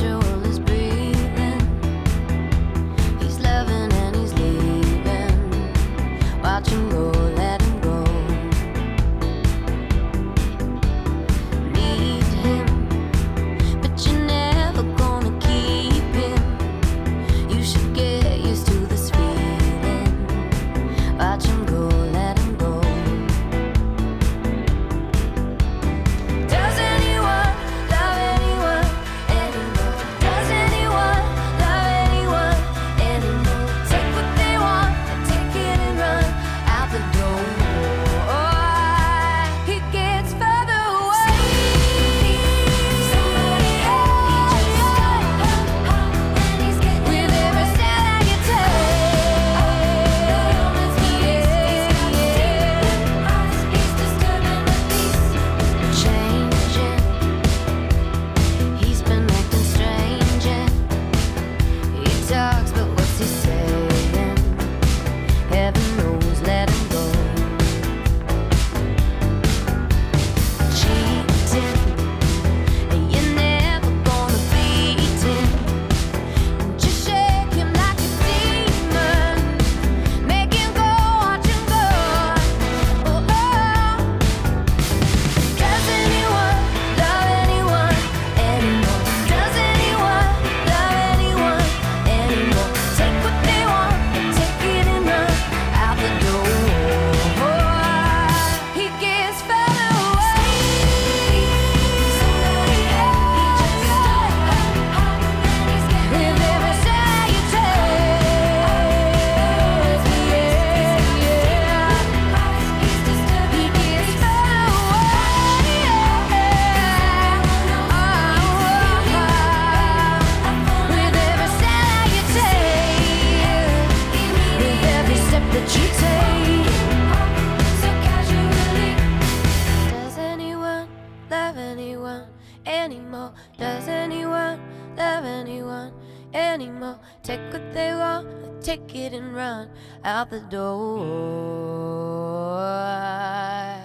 casual is breathing. He's loving and he's leaving. Watch him go, let him go. Need him, but you're never gonna keep him. You should get used to this feeling. Watch him go, let him go. Does anyone love anyone anymore? Does anyone love anyone anymore? Take what they want and take it and run out the door. He gets further away. With every step that you changing. He's been acting strange. He talks, but what's he saying? Heaven knows, let him go. Cheating, and you're never gonna beat him. Just shake him like a demon. Make him go, watch him go. Oh, oh. Does anyone love anyone anymore? Does anyone love anyone anymore? Take what they want and take it and run out the door. He gets further away. With every step you take, he gets further away. With every step you take, with every step that you take, so casually. Does anyone love anyone anymore? Does anyone love anyone anymore? Take what they want, take it and run out the door.